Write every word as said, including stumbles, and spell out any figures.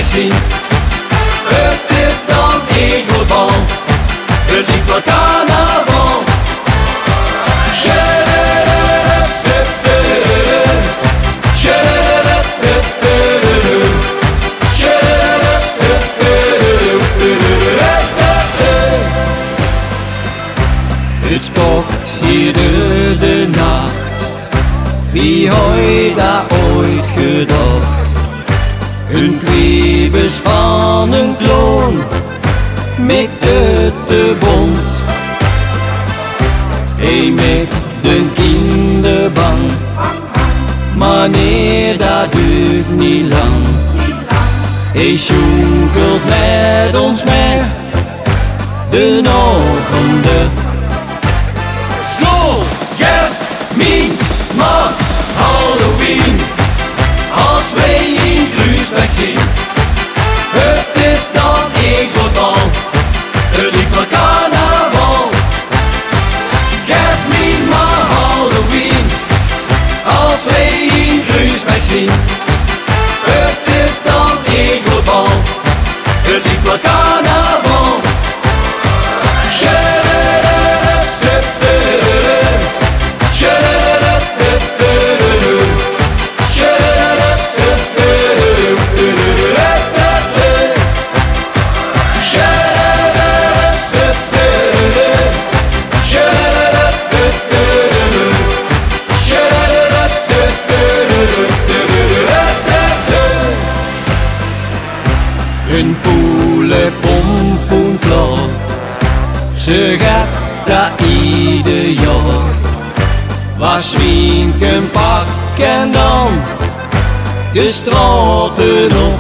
zien. Het is dan een groot bal, het lijkt wel carnaval. Het spokt hier door de nacht, wie had dat ooit gedacht? Een kwiebus van een kloon, met de te bond. Hij met de kinderen bang, maar nee, dat duurt niet lang. Hij sjonkelt met ons mee, de novende. Zo, geef me maar Halloween, als wij in Gruisbeek zien. Het is dan een groot bal, het lijkt wel carnaval. Geef me maar Halloween, als wij in Gruisbeek zien. Het is dan een groot bal, het lijkt wel carnaval. Een poele pompoen klaar, ze gaat dat ieder jaar. Was winken pak en dan de straten op.